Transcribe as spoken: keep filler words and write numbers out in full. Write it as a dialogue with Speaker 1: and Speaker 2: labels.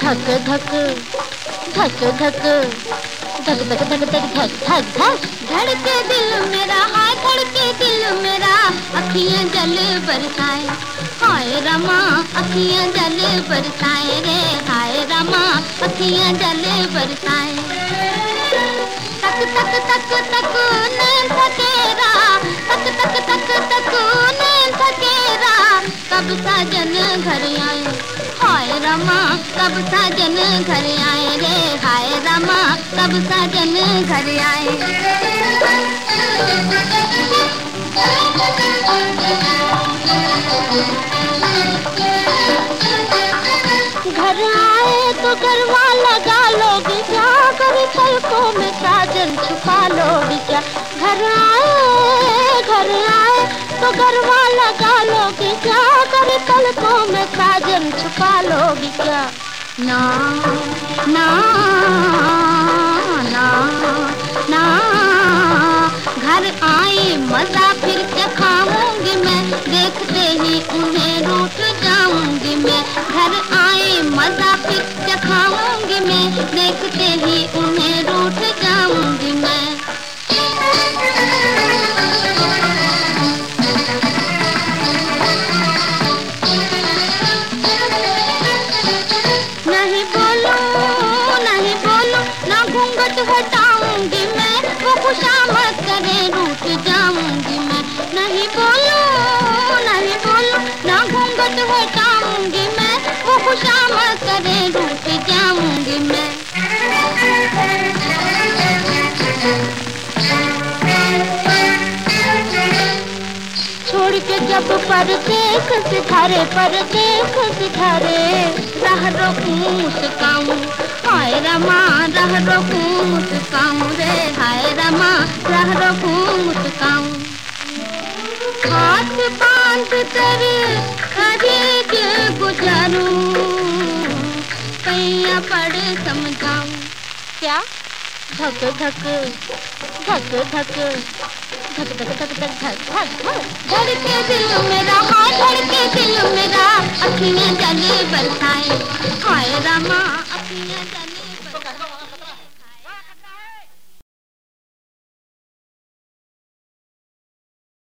Speaker 1: धक धक धक धक धक धक धक धक धक धक धक धड़के दिल मेरा, हाय धड़के दिल मेरा, अखियां जल बरसाए, हाय रमा अखियां जल बरसाए रे, हाय रमा अखियां जल बरसाए। तक तक तक तक नैन थकेरा, तक तक तक तक नैन थकेरा, कब साजन घर आए, हाय रमा कब साजन घर आए रे, हाय रमा कब साजन घर आए। घर आए तो गरबा लगा लोगे क्या, करे पलकों में साजन छुपा लोगे क्या। घर आए घर आए तो गरबा लगा लोगे क्या, करे पलकों में साजन छुपा लोगे क्या। ना ना ना ना घर आए मजा फिर क्या खाऊंगी मैं, देखते ही उन्हें रूठ जाऊंगी मैं। घर आए मजा फिर क्या खाऊंगी मैं, देखते ही उन्हें रूठ जाऊंगी मैं। नहीं बोलूं नहीं बोलूं ना घूंघट हटाऊंगी मैं, वो खुशामद करे रूठ जाऊंगी मैं। नहीं बोलूं नहीं बोलूं ना घूंघट हटाऊंगी मैं, वो खुशामद करे रूठ जाऊंगी मैं। छोड़ के जब परदेख सिधारे परदेख सिधारे, राह रोकूं मुस्काऊं, हाय रमा राह रोकूं मुस्काऊं रे, हाय रमा राह रोकूं मुस्काऊं। हाथ बांध कर हरे दिल गुजारूं, पैया पड़ समझाऊं क्या। धक धक धक धक धक धक धक धक धक धक धड़के दिल मेरा, हाय धड़के दिल मेरा, अखियां जल बरसाए, हाय रमा।